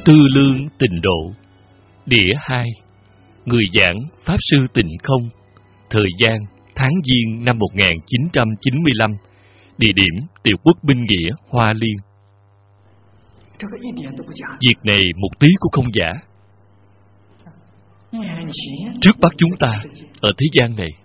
Tư Lương Tịnh Độ. Đĩa 2. Người giảng Pháp Sư Tịnh Không. Thời gian tháng Giêng năm 1995. Địa điểm Tiểu Quốc Binh Nghĩa, Hoa Liên. Việc này một tí cũng không giả. Trước mắt chúng ta ở thế gian này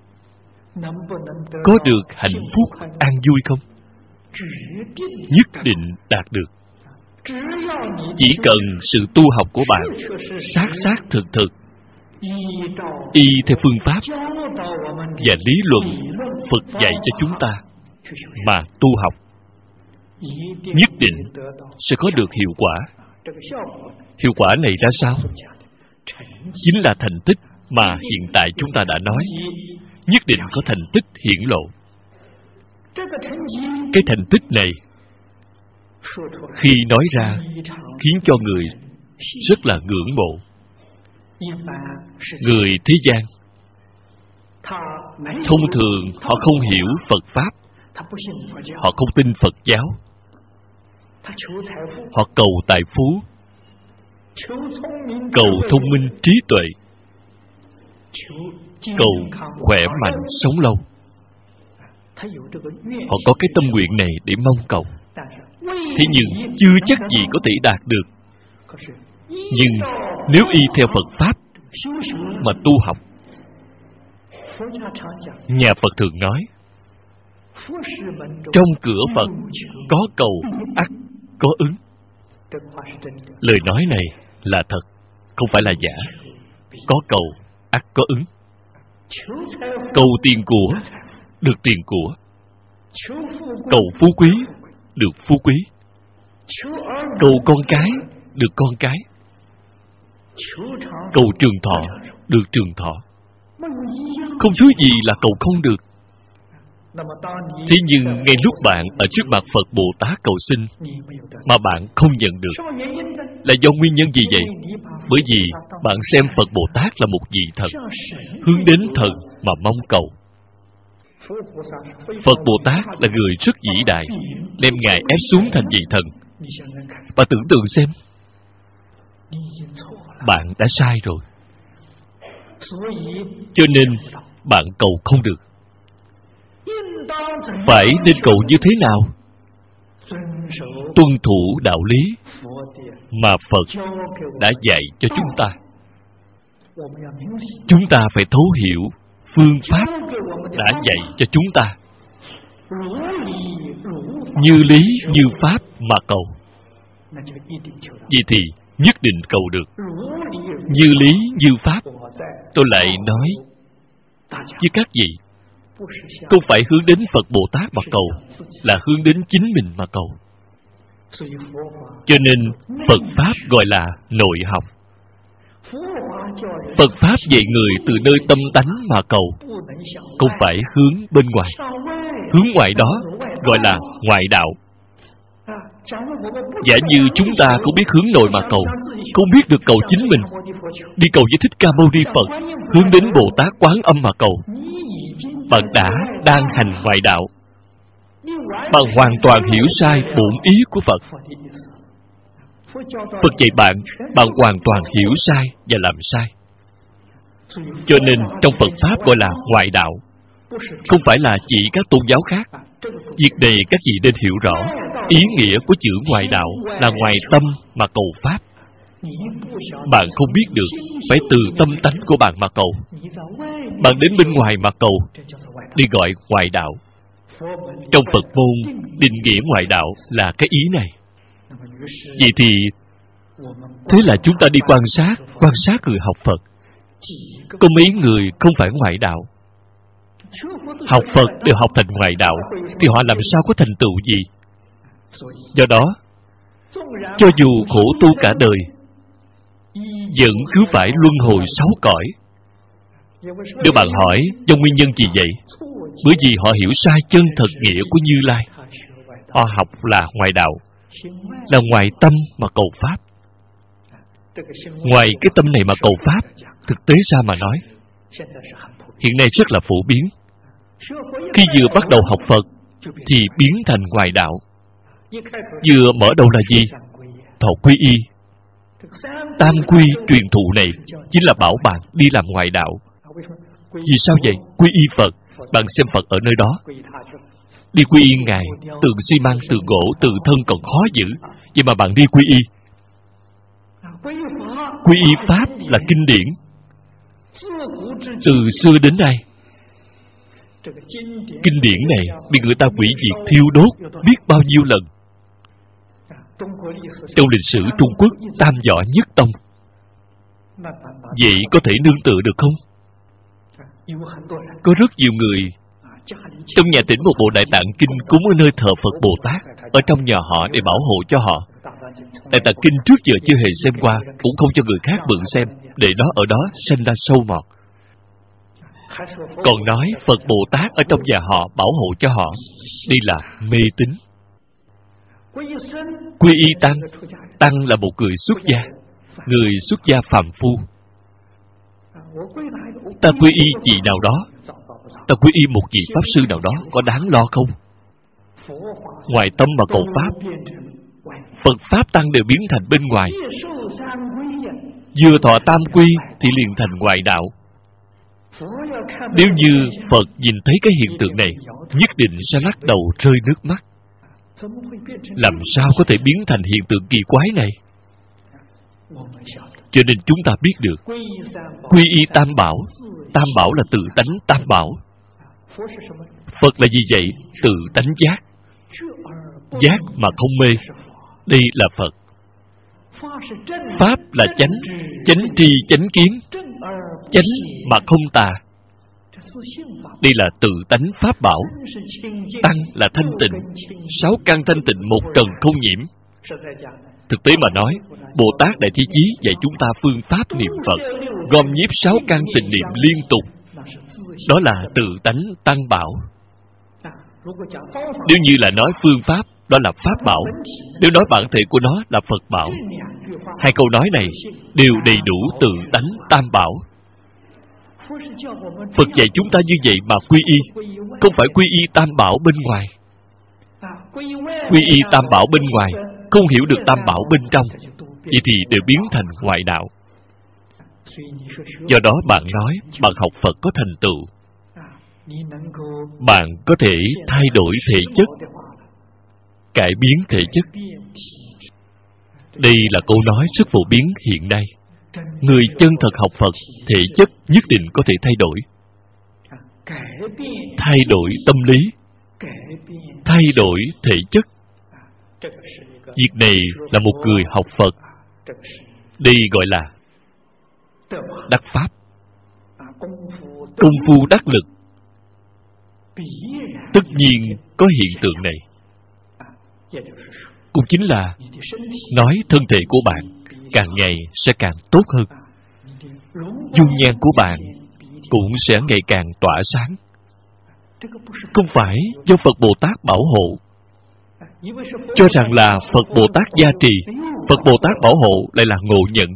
có được hạnh phúc an vui không? Nhất định đạt được. Chỉ cần sự tu học của bạn xác xác thực thực, y theo phương pháp và lý luận Phật dạy cho chúng ta mà tu học, nhất định sẽ có được hiệu quả. Hiệu quả này ra sao? Chính là thành tích mà hiện tại chúng ta đã nói. Nhất định có thành tích hiển lộ. Cái thành tích này khi nói ra khiến cho người rất là ngưỡng mộ. Người thế gian thông thường họ không hiểu Phật Pháp, họ không tin Phật giáo, họ cầu tài phú, cầu thông minh trí tuệ, cầu khỏe mạnh sống lâu. Họ có cái tâm nguyện này để mong cầu. Thế nhưng chưa chắc gì có thể đạt được. Nhưng nếu y theo Phật Pháp mà tu học, nhà Phật thường nói, trong cửa Phật có cầu ắt có ứng. Lời nói này là thật, không phải là giả. Có cầu ắt có ứng. Cầu tiền của được tiền của, cầu phú quý được phú quý, cầu con cái được con cái, cầu trường thọ được trường thọ. Không thứ gì là cầu không được. Thế nhưng ngay lúc bạn ở trước mặt Phật Bồ Tát cầu xin mà bạn không nhận được, là do nguyên nhân gì vậy? Bởi vì bạn xem Phật Bồ Tát là một vị thần, hướng đến thần mà mong cầu. Phật Bồ Tát là người rất vĩ đại, đem Ngài ép xuống thành vị thần. Bạn tưởng tượng xem, bạn đã sai rồi. Cho nên bạn cầu không được. Phải nên cầu như thế nào? Tuân thủ đạo lý mà Phật đã dạy cho chúng ta. Chúng ta phải thấu hiểu phương pháp đã dạy cho chúng ta. Như lý như pháp mà cầu, vậy thì nhất định cầu được. Như lý như pháp, tôi lại nói với các vị, không phải hướng đến Phật Bồ Tát mà cầu, là hướng đến chính mình mà cầu. Cho nên Phật Pháp gọi là nội học. Phật Pháp dạy người từ nơi tâm tánh mà cầu, không phải hướng bên ngoài. Hướng ngoài đó gọi là ngoại đạo. Giả như chúng ta không biết hướng nội mà cầu, không biết được cầu chính mình, đi cầu với Thích Ca Mâu Ni Phật, hướng đến Bồ Tát Quán Âm mà cầu, bạn đang hành ngoại đạo. Bạn hoàn toàn hiểu sai bổn ý của Phật. Phật dạy bạn, bạn hoàn toàn hiểu sai và làm sai. Cho nên trong Phật Pháp gọi là ngoại đạo, không phải là chỉ các tôn giáo khác. Việc này các vị nên hiểu rõ. Ý nghĩa của chữ ngoại đạo là ngoài tâm mà cầu Pháp. Bạn không biết được, phải từ tâm tánh của bạn mà cầu. Bạn đến bên ngoài mà cầu, đi gọi ngoại đạo. Trong Phật môn, định nghĩa ngoại đạo là cái ý này. Vậy thì, thế là chúng ta đi quan sát người học Phật. Có mấy người không phải ngoại đạo. Học Phật đều học thành ngoại đạo, thì họ làm sao có thành tựu gì? Do đó, cho dù khổ tu cả đời, vẫn cứ phải luân hồi 6 cõi. Nếu bạn hỏi do nguyên nhân gì vậy? Bởi vì họ hiểu sai chân thật nghĩa của Như Lai. Họ học là ngoại đạo, là ngoài tâm mà cầu Pháp. Ngoài cái tâm này mà cầu Pháp, thực tế ra mà nói, hiện nay rất là phổ biến. Khi vừa bắt đầu học Phật thì biến thành ngoại đạo. Vừa mở đầu là gì? Thọ quy y, Tam quy truyền thụ này chính là bảo bạn đi làm ngoại đạo. Vì sao vậy? Quy y Phật. Bạn xem Phật ở nơi đó. Đi quy y Ngài, tường xi măng, tường gỗ, từ thân còn khó giữ, vậy mà bạn đi quy y. Quy y Pháp là kinh điển, từ xưa đến nay. Kinh điển này bị người ta hủy diệt, thiêu đốt biết bao nhiêu lần. Trong lịch sử Trung Quốc, tam võ nhất tông, vậy có thể nương tựa được không? Có rất nhiều người trong nhà thỉnh một bộ Đại Tạng Kinh cúng ở nơi thờ Phật Bồ Tát, ở trong nhà họ để bảo hộ cho họ. Đại Tạng Kinh trước giờ chưa hề xem qua, cũng không cho người khác mượn xem, để nó ở đó sinh ra sâu mọt. Còn nói Phật Bồ Tát ở trong nhà họ bảo hộ cho họ, đây là mê tín. Quy y Tăng, Tăng là một người xuất gia, người xuất gia phàm phu. Ta quy y vị nào đó, ta quy y một vị Pháp Sư nào đó, có đáng lo không? Ngoài tâm mà cầu Pháp, Phật Pháp Tăng đều biến thành bên ngoài. Vừa thọ tam quy thì liền thành ngoại đạo. Nếu như Phật nhìn thấy cái hiện tượng này, nhất định sẽ lắc đầu rơi nước mắt. Làm sao có thể biến thành hiện tượng kỳ quái này? Cho nên chúng ta biết được quy y Tam Bảo. Tam Bảo là tự tánh Tam Bảo. Phật là gì vậy? Tự tánh giác. Giác mà không mê, đây là Phật. Pháp là chánh, chánh tri chánh kiến, chánh mà không tà, đây là tự tánh Pháp Bảo. Tăng là thanh tịnh, 6 căn thanh tịnh, 1 trần không nhiễm. Thực tế mà nói, Bồ Tát Đại Thế Chí dạy chúng ta phương pháp niệm Phật, gom nhiếp 6 căn tịnh niệm liên tục. Đó là tự tánh Tăng Bảo. Nếu như là nói phương pháp, đó là Pháp Bảo. Nếu nói bản thể của nó là Phật Bảo. Hai câu nói này đều đầy đủ tự tánh Tam Bảo. Phật dạy chúng ta như vậy mà quy y, không phải quy y Tam Bảo bên ngoài. Quy y Tam Bảo bên ngoài, không hiểu được Tam Bảo bên trong, vậy thì đều biến thành ngoại đạo. Do đó bạn nói, bạn học Phật có thành tựu, bạn có thể thay đổi thể chất, cải biến thể chất. Đây là câu nói rất phổ biến hiện nay. Người chân thật học Phật, thể chất nhất định có thể thay đổi. Thay đổi tâm lý, thay đổi thể chất. Việc này là một người học Phật. Đây gọi là đắc Pháp. Công phu đắc lực, tất nhiên có hiện tượng này. Cũng chính là nói thân thể của bạn càng ngày sẽ càng tốt hơn, dung nhan của bạn cũng sẽ ngày càng tỏa sáng. Không phải do Phật Bồ Tát bảo hộ, cho rằng là Phật Bồ Tát gia trì, Phật Bồ Tát bảo hộ lại là ngộ nhận.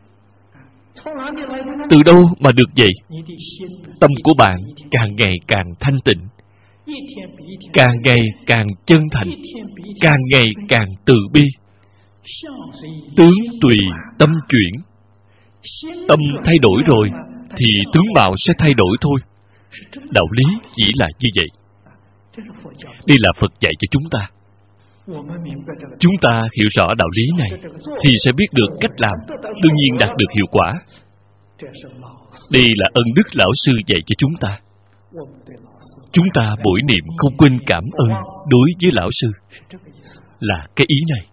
Từ đâu mà được vậy? Tâm của bạn càng ngày càng thanh tịnh, càng ngày càng chân thành, càng ngày càng từ bi. Tướng tùy tâm chuyển. Tâm thay đổi rồi thì tướng mạo sẽ thay đổi thôi. Đạo lý chỉ là như vậy. Đây là Phật dạy cho chúng ta. Chúng ta hiểu rõ đạo lý này thì sẽ biết được cách làm, đương nhiên đạt được hiệu quả. Đây là ân đức lão sư dạy cho chúng ta. Chúng ta buổi niệm không quên cảm ơn đối với lão sư, là cái ý này.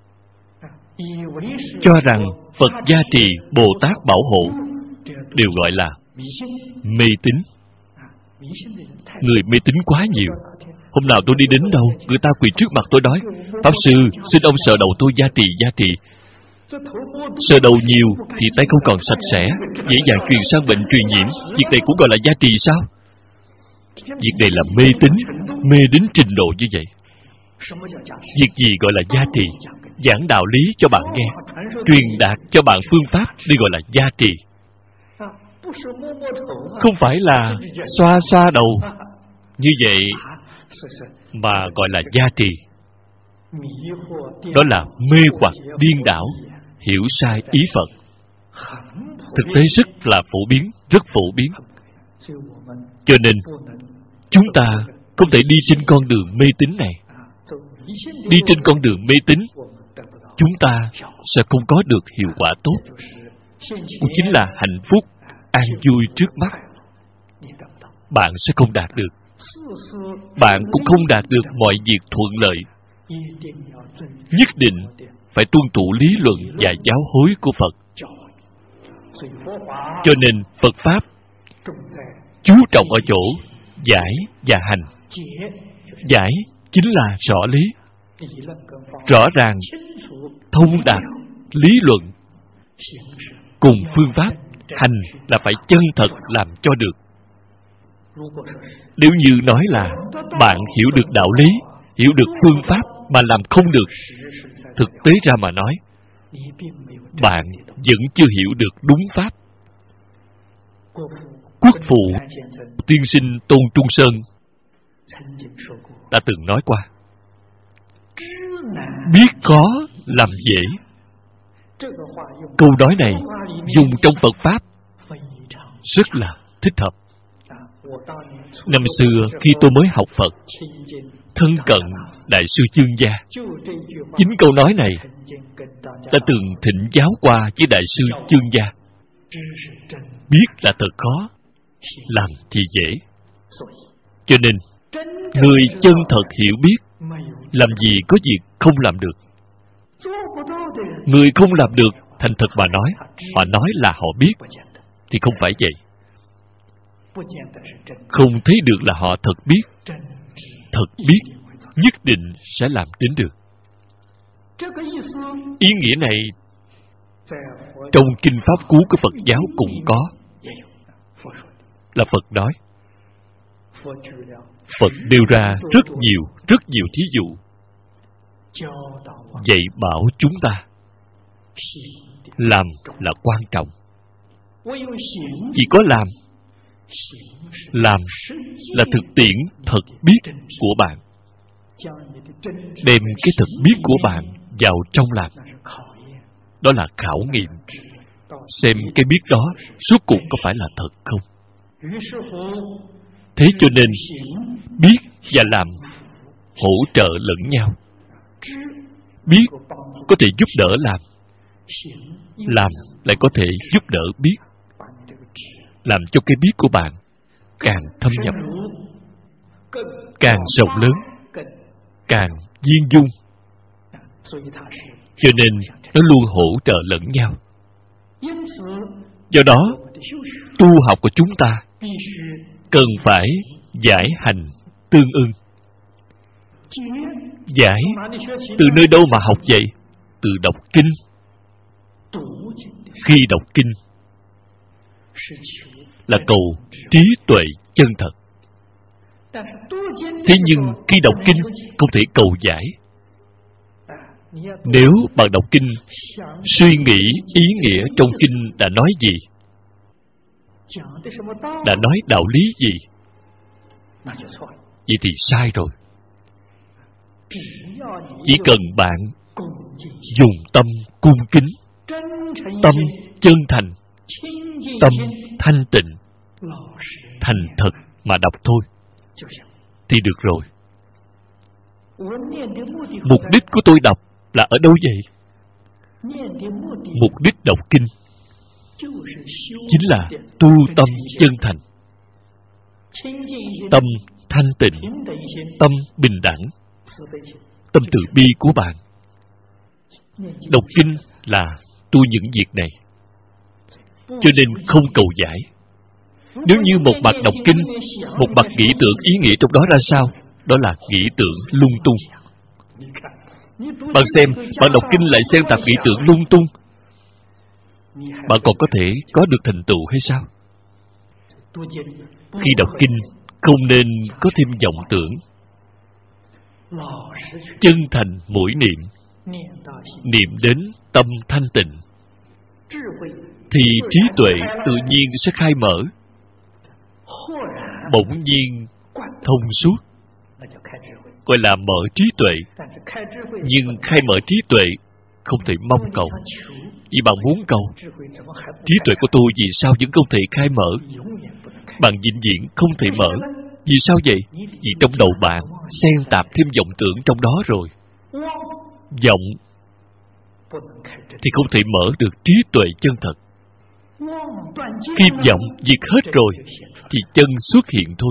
Cho rằng Phật gia trì, Bồ Tát bảo hộ đều gọi là mê tín. Người mê tín quá nhiều. Hôm nào tôi đi đến đâu, người ta quỳ trước mặt tôi nói: Pháp Sư, xin ông sờ đầu tôi gia trì, gia trì. Sờ đầu nhiều thì tay không còn sạch sẽ, dễ dàng truyền sang bệnh truyền nhiễm. Việc này cũng gọi là gia trì sao? Việc này là mê tín, mê đến trình độ như vậy. Việc gì gọi là gia trì? Giảng đạo lý cho bạn nghe, truyền đạt cho bạn phương pháp, đây gọi là gia trì. Không phải là xoa xoa đầu như vậy mà gọi là gia trì. Đó là mê hoặc điên đảo, hiểu sai ý Phật. Thực tế rất là phổ biến, rất phổ biến. Cho nên chúng ta không thể đi trên con đường mê tín này. Đi trên con đường mê tín, chúng ta sẽ không có được hiệu quả tốt. Cũng chính là hạnh phúc, an vui trước mắt. Bạn sẽ không đạt được. Bạn cũng không đạt được mọi việc thuận lợi. Nhất định phải tuân thủ lý luận và giáo huấn của Phật. Cho nên Phật Pháp chú trọng ở chỗ giải và hành. Giải chính là rõ lý, rõ ràng, thông đạt lý luận cùng phương pháp. Hành là phải chân thật làm cho được. Nếu như nói là bạn hiểu được đạo lý, hiểu được phương pháp mà làm không được, thực tế ra mà nói, bạn vẫn chưa hiểu được đúng pháp. Quốc phụ tiên sinh Tôn Trung Sơn đã từng nói qua, biết khó làm dễ. Câu nói này dùng trong Phật Pháp rất là thích hợp. Năm xưa khi tôi mới học Phật, thân cận Đại sư Chương Gia, chính câu nói này đã từng thỉnh giáo qua với Đại sư Chương Gia. Biết là thật khó, làm thì dễ. Cho nên người chân thật hiểu biết, làm gì có việc không làm được. Người không làm được, thành thật mà nói, họ nói là họ biết, thì không phải vậy. Không thấy được là họ thật biết. Thật biết nhất định sẽ làm đến được. Ý nghĩa này trong kinh Pháp Cú của Phật giáo cũng có. Là Phật nói. Phật nêu ra rất nhiều thí dụ dạy bảo chúng ta làm là quan trọng. Chỉ có làm là thực tiễn thật biết của bạn. Đem cái thật biết của bạn vào trong làm, đó là khảo nghiệm, xem cái biết đó rốt cuộc có phải là thật không. Thế cho nên biết và làm hỗ trợ lẫn nhau. Biết có thể giúp đỡ làm lại có thể giúp đỡ biết, làm cho cái biết của bạn càng thâm nhập, càng rộng lớn, càng viên dung. Cho nên nó luôn hỗ trợ lẫn nhau. Do đó, tu học của chúng ta cần phải giải hành tương ưng. Giải từ nơi đâu mà học vậy? Từ đọc kinh. Khi đọc kinh là cầu trí tuệ chân thật. Thế nhưng khi đọc kinh không thể cầu giải. Nếu bạn đọc kinh, suy nghĩ ý nghĩa trong kinh đã nói gì, đã nói đạo lý gì, vậy thì sai rồi. Chỉ cần bạn dùng tâm cung kính, tâm chân thành, tâm thanh tịnh, thành thật mà đọc thôi thì được rồi. Mục đích của tôi đọc là ở đâu vậy? Mục đích đọc kinh chính là tu tâm chân thành, tâm thanh tịnh, tâm bình đẳng, tâm từ bi của bạn. Đọc kinh là tu những việc này. Cho nên không cầu giải. Nếu như một mặt đọc kinh, một mặt nghĩ tưởng ý nghĩa trong đó ra sao, đó là nghĩ tưởng lung tung. Bạn xem, bạn đọc kinh lại xen tạp nghĩ tưởng lung tung, bạn còn có thể có được thành tựu hay sao? Khi đọc kinh không nên có thêm vọng tưởng. Chân thành mỗi niệm, niệm đến tâm thanh tịnh, thì trí tuệ tự nhiên sẽ khai mở, bỗng nhiên thông suốt, gọi là mở trí tuệ. Nhưng khai mở trí tuệ không thể mong cầu, Vì bạn muốn cầu. Trí tuệ của tôi vì sao vẫn không thể khai mở? Bạn vĩnh viễn không thể mở. Vì sao vậy? Vì trong đầu bạn xen tạp thêm vọng tưởng trong đó rồi. Vọng thì không thể mở được trí tuệ chân thật. Khi vọng diệt hết rồi thì chân xuất hiện thôi.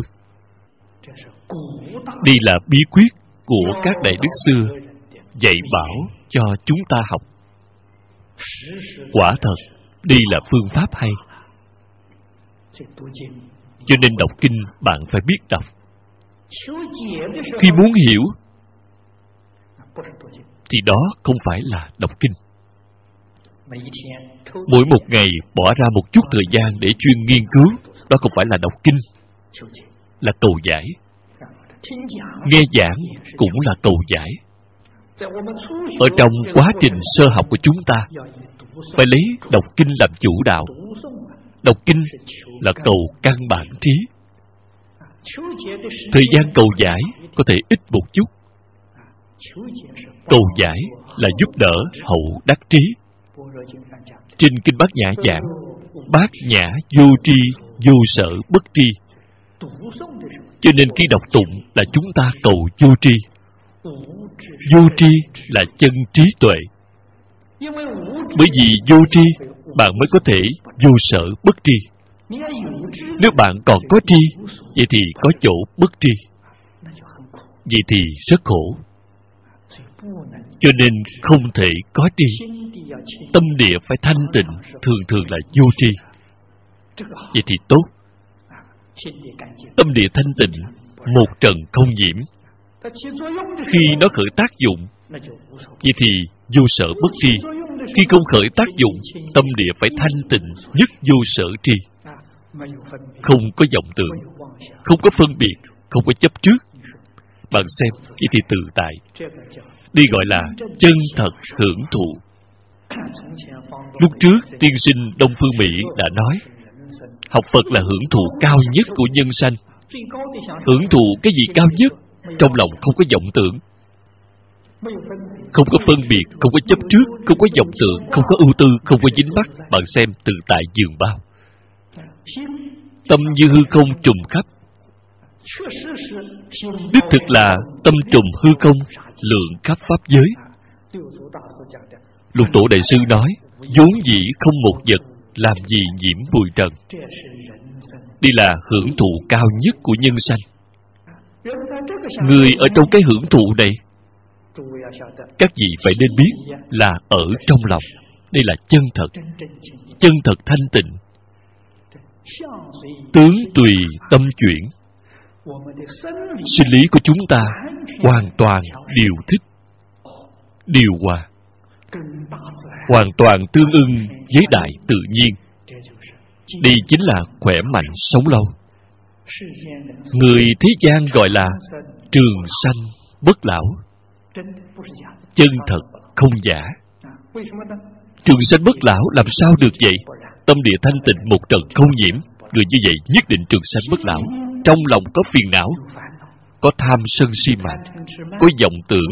Đây là bí quyết của các đại đức xưa dạy bảo cho chúng ta học. Quả thật, đây là phương pháp hay. Cho nên đọc kinh bạn phải biết đọc. Khi muốn hiểu thì đó không phải là đọc kinh. Mỗi một ngày bỏ ra một chút thời gian để chuyên nghiên cứu, đó không phải là đọc kinh, là cầu giải. Nghe giảng cũng là cầu giải. Ở trong quá trình sơ học của chúng ta, phải lấy đọc kinh làm chủ đạo. Đọc kinh là cầu căn bản trí. Thời gian cầu giải có thể ít một chút. Cầu giải là giúp đỡ hậu đắc trí. Trên kinh Bát Nhã giảng, bát nhã vô tri, vô sở bất tri. Cho nên khi đọc tụng là chúng ta cầu vô tri. Vô tri là chân trí tuệ. Bởi vì vô tri, bạn mới có thể vô sở bất tri. Nếu bạn còn có tri, vậy thì có chỗ bất tri. Vậy thì rất khổ. Cho nên không thể có tri. Tâm địa phải thanh tịnh, thường thường là vô tri. Vậy thì tốt. Tâm địa thanh tịnh, một trần không nhiễm. Khi nó khởi tác dụng, vậy thì vô sở bất tri. Khi không khởi tác dụng, tâm địa phải thanh tịnh, nhất vô sở tri. Không có vọng tưởng, không có phân biệt, không có chấp trước. Bạn xem, vậy thì tự tại. Đây gọi là chân thật hưởng thụ. Lúc trước, tiên sinh Đông Phương Mỹ đã nói, học Phật là hưởng thụ cao nhất của nhân sanh. Hưởng thụ cái gì cao nhất? Trong lòng không có vọng tưởng, không có phân biệt, không có chấp trước, không có vọng tưởng, không có ưu tư, không có dính mắc. Bạn xem tự tại dường bao. Tâm như hư không trùm khắp. Đích thực là tâm trùm hư không, lượng khắp pháp giới. Lục Tổ Đại Sư nói, vốn dĩ không một vật, làm gì nhiễm bụi trần. Đây là hưởng thụ cao nhất của nhân sanh. Người ở trong cái hưởng thụ này, các vị phải nên biết là ở trong lòng. Đây là chân thật. Chân thật thanh tịnh. Tướng tùy tâm chuyển. Sinh lý của chúng ta hoàn toàn điều thích, điều hòa, hoàn toàn tương ưng với đại tự nhiên. Đây chính là khỏe mạnh sống lâu. Người thế gian gọi là trường sanh bất lão. Chân thật không giả. Trường sanh bất lão làm sao được vậy? Tâm địa thanh tịnh, một trần không nhiễm. Người như vậy nhất định trường sanh bất lão. Trong lòng có phiền não, có tham sân si mạng, có vọng tưởng,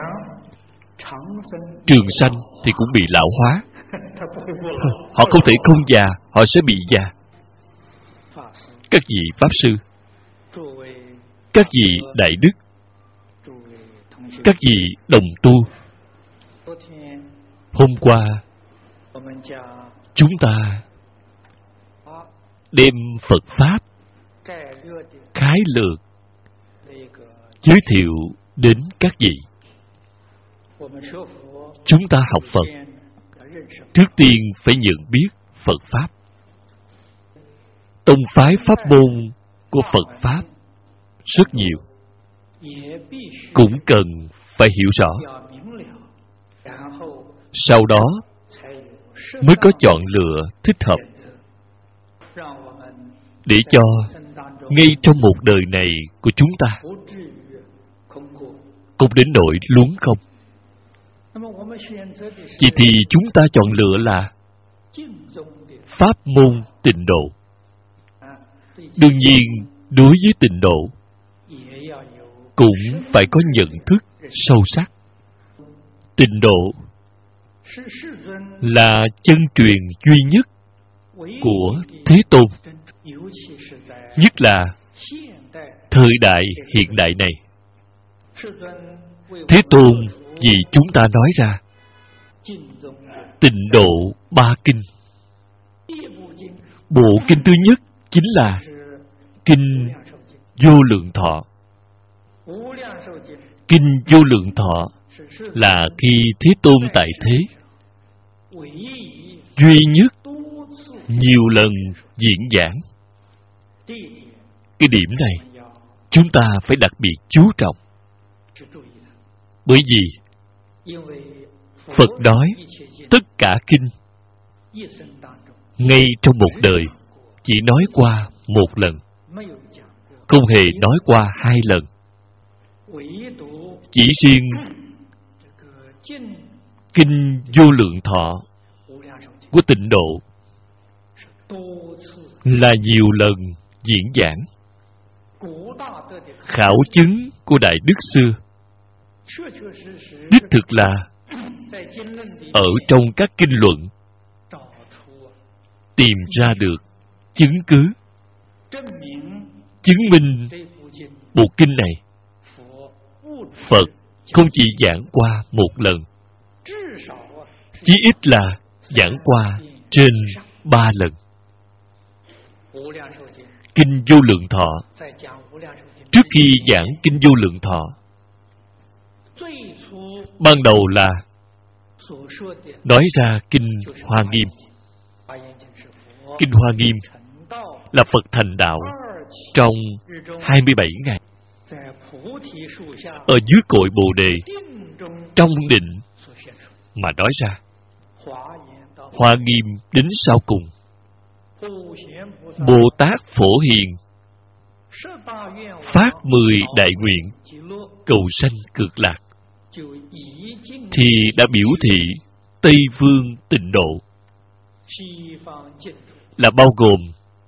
trường sanh thì cũng bị lão hóa. Họ không thể không già, họ sẽ bị già. Các vị Pháp Sư, các vị Đại Đức, các vị đồng tu, hôm qua chúng ta đem Phật Pháp khái lược giới thiệu đến các vị. Chúng ta học Phật, trước tiên phải nhận biết Phật Pháp. Tông phái pháp môn của Phật Pháp rất nhiều, cũng cần phải hiểu rõ. Sau đó mới có chọn lựa thích hợp, để cho ngay trong một đời này của chúng ta không đến nỗi luống không. Vậy thì chúng ta chọn lựa là pháp môn tịnh độ. Đương nhiên, đối với tịnh độ cũng phải có nhận thức sâu sắc. Tịnh độ là chân truyền duy nhất của Thế Tôn, nhất là thời đại hiện đại này. Thế Tôn vì chúng ta nói ra Tịnh độ ba kinh. Bộ kinh thứ nhất chính là Kinh Vô Lượng Thọ. Kinh Vô Lượng Thọ là khi Thế Tôn tại thế, duy nhất nhiều lần diễn giảng. Cái điểm này chúng ta phải đặc biệt chú trọng. Bởi vì Phật nói tất cả kinh ngay trong một đời chỉ nói qua một lần, không hề nói qua hai lần. Chỉ riêng Kinh Vô Lượng Thọ của Tịnh Độ là nhiều lần diễn giảng. Khảo chứng của Đại Đức xưa đích thực là ở trong các kinh luận tìm ra được chứng cứ chứng minh bộ kinh này Phật không chỉ giảng qua một lần, chí ít là giảng qua trên 3 lần. Kinh Vô Lượng Thọ, trước khi giảng Kinh Vô Lượng Thọ, ban đầu là nói ra Kinh Hoa Nghiêm. Kinh Hoa Nghiêm là Phật thành đạo trong 27 ngày, ở dưới cội Bồ Đề, trong định mà nói ra. Hoa Nghiêm đến sau cùng, Bồ Tát Phổ Hiền phát 10 đại nguyện cầu sanh cực lạc, thì đã biểu thị Tây Phương Tịnh Độ là bao gồm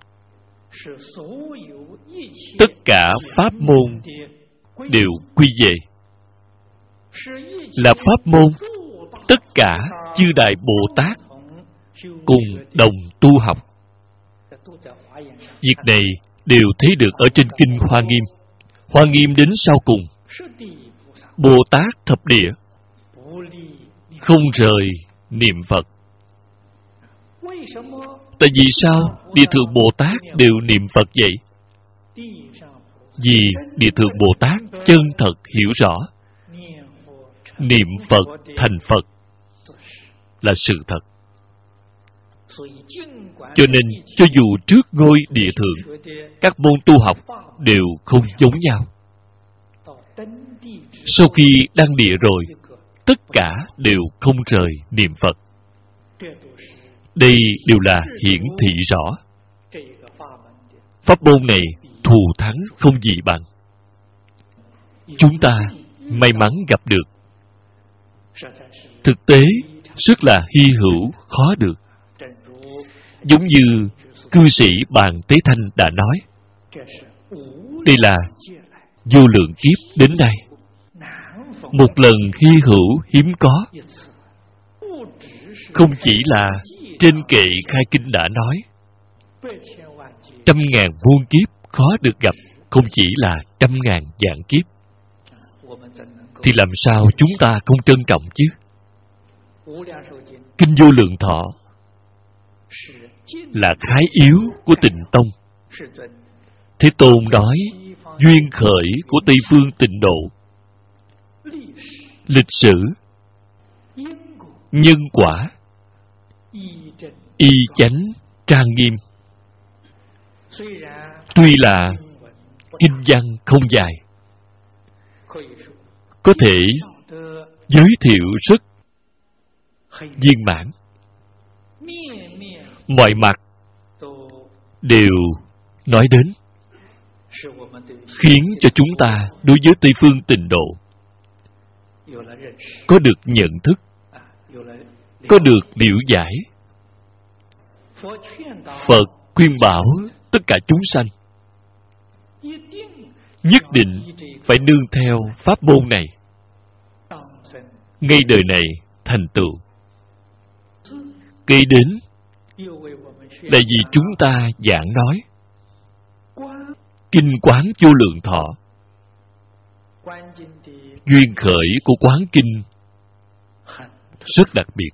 tất cả pháp môn đều quy về, là pháp môn tất cả chư Đại Bồ Tát cùng đồng tu học. Việc này đều thấy được ở trên Kinh Hoa Nghiêm. Hoa Nghiêm đến sau cùng, Bồ Tát thập địa không rời niệm Phật. Tại vì sao Địa Thượng Bồ Tát đều niệm Phật vậy? Vì Địa Thượng Bồ Tát chân thật hiểu rõ niệm Phật thành Phật là sự thật. Cho nên cho dù trước ngôi Địa Thượng, các môn tu học đều không giống nhau. Sau khi đăng địa rồi, tất cả đều không rời niệm Phật. Đây đều là hiển thị rõ. Pháp môn này thù thắng không gì bằng. Chúng ta may mắn gặp được. Thực tế rất là hy hữu, khó được. Giống như cư sĩ Bàn Tế Thanh đã nói, đây là vô lượng kiếp đến nay một lần hy hữu hiếm có. Không chỉ là trên kệ khai kinh đã nói, 100.000 muôn kiếp khó được gặp, không chỉ là 100.000 vạn kiếp. Thì làm sao chúng ta không trân trọng chứ? Kinh Vô Lượng Thọ là khái yếu của Tịnh Tông. Thế Tôn nói duyên khởi của Tây Phương Tịnh Độ, lịch sử, nhân quả, y chánh trang nghiêm. Tuy là kinh văn không dài, có thể giới thiệu rất viên mãn, mọi mặt đều nói đến, khiến cho chúng ta đối với Tây Phương Tịnh Độ có được nhận thức, có được liễu giải. Phật khuyên bảo tất cả chúng sanh nhất định phải nương theo pháp môn này, ngay đời này thành tựu. kế đến là vì chúng ta giảng nói Kinh Quán Vô Lượng Thọ. Duyên khởi của Quán Kinh rất đặc biệt.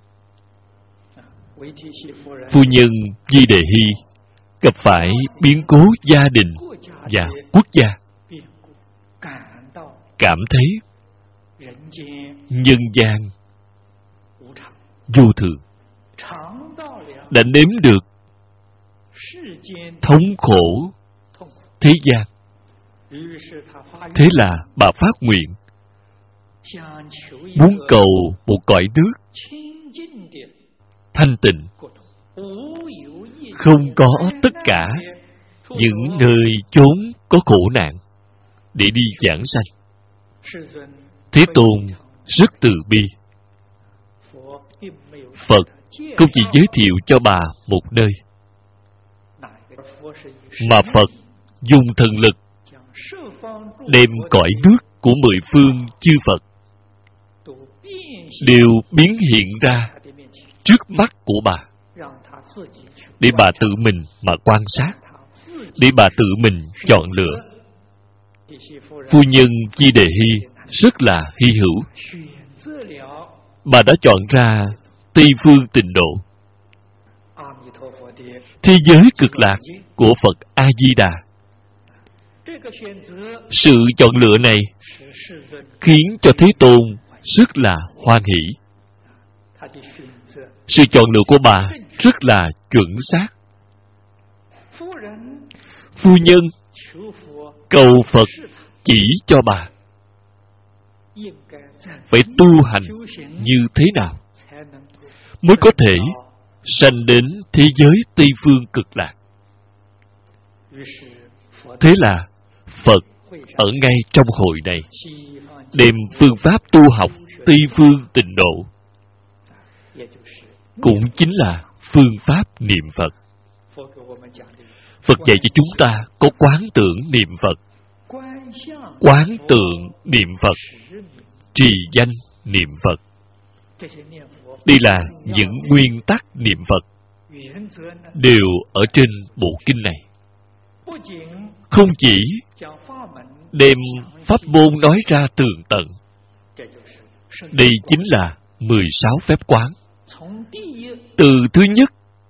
Phu nhân Di Đề Hy gặp phải biến cố gia đình và quốc gia, cảm thấy nhân gian vô thường, đã nếm được thống khổ thế gian. Thế là bà phát nguyện muốn cầu một cõi nước thanh tịnh, không có tất cả những nơi chốn có khổ nạn, để đi giảng sanh. Thế Tôn rất từ bi. Phật không chỉ giới thiệu cho bà một nơi, mà Phật dùng thần lực đem cõi nước của mười phương chư Phật đều biến hiện ra trước mắt của bà, để bà tự mình mà quan sát, để bà tự mình chọn lựa. Phu nhân Di Đề Hy rất là hy hữu. Bà đã chọn ra Tây Phương Tịnh Độ, thế giới cực lạc của Phật A-di-đà. Sự chọn lựa này khiến cho Thế Tôn rất là hoan hỷ. Sự chọn lựa của bà rất là chuẩn xác. Phu nhân cầu Phật chỉ cho bà phải tu hành như thế nào mới có thể sanh đến thế giới Tây Phương Cực Lạc. Thế là Phật ở ngay trong hội này đem phương pháp tu học Tây Phương Tịnh Độ, cũng chính là phương pháp niệm Phật. Phật dạy cho chúng ta có quán tưởng niệm Phật, quán tượng niệm Phật, trì danh niệm Phật. Đây là những nguyên tắc niệm Phật, đều ở trên bộ kinh này. Không chỉ đem pháp môn nói ra tường tận, đây chính là 16 phép quán. Từ thứ nhất,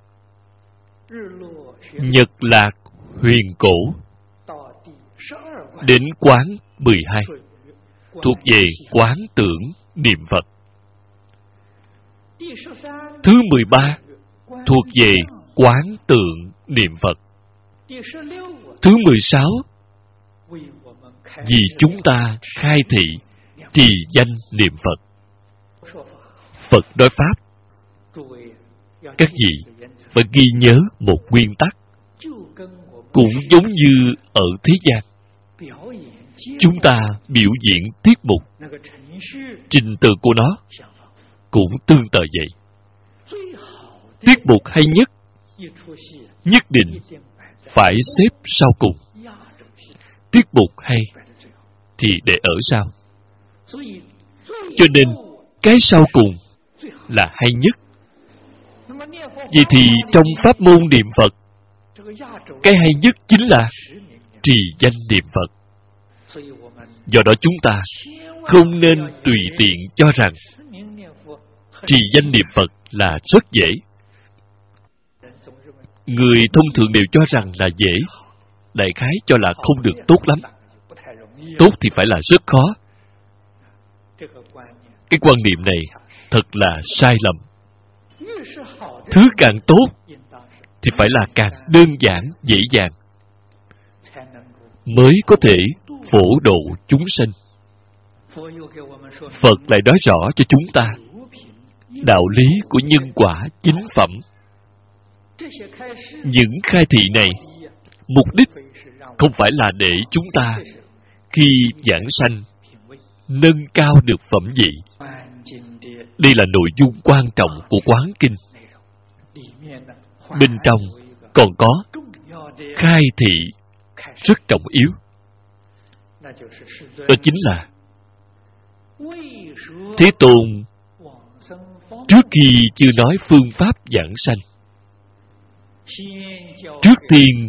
Nhật Lạc Huyền Cổ, đến quán 12, thuộc về quán tưởng niệm Phật. Thứ 13 thuộc về quán tượng niệm Phật. Thứ 16 vì chúng ta khai thị trì danh niệm Phật. Phật nói pháp, các vị phải ghi nhớ một nguyên tắc, cũng giống như ở thế gian chúng ta biểu diễn tiết mục, trình tự của nó cũng tương tự vậy. Tiết mục hay nhất nhất định phải xếp sau cùng. Tiết mục hay thì để ở sau. Cho nên cái sau cùng là hay nhất. Vậy thì trong pháp môn niệm Phật, cái hay nhất chính là trì danh niệm Phật. Do đó chúng ta không nên tùy tiện cho rằng trì danh niệm Phật là rất dễ. Người thông thường đều cho rằng là dễ, đại khái cho là không được tốt lắm. Tốt thì phải là rất khó. Cái quan niệm này thật là sai lầm. Thứ càng tốt thì phải là càng đơn giản, dễ dàng, mới có thể phổ độ chúng sinh. Phật lại nói rõ cho chúng ta đạo lý của nhân quả chính phẩm. Những khai thị này mục đích không phải là để chúng ta khi giảng sanh nâng cao được phẩm vị. Đây là nội dung quan trọng của Quán Kinh. Bên trong còn có khai thị rất trọng yếu. Đó chính là Thế Tôn trước khi chưa nói phương pháp giảng sanh, trước tiên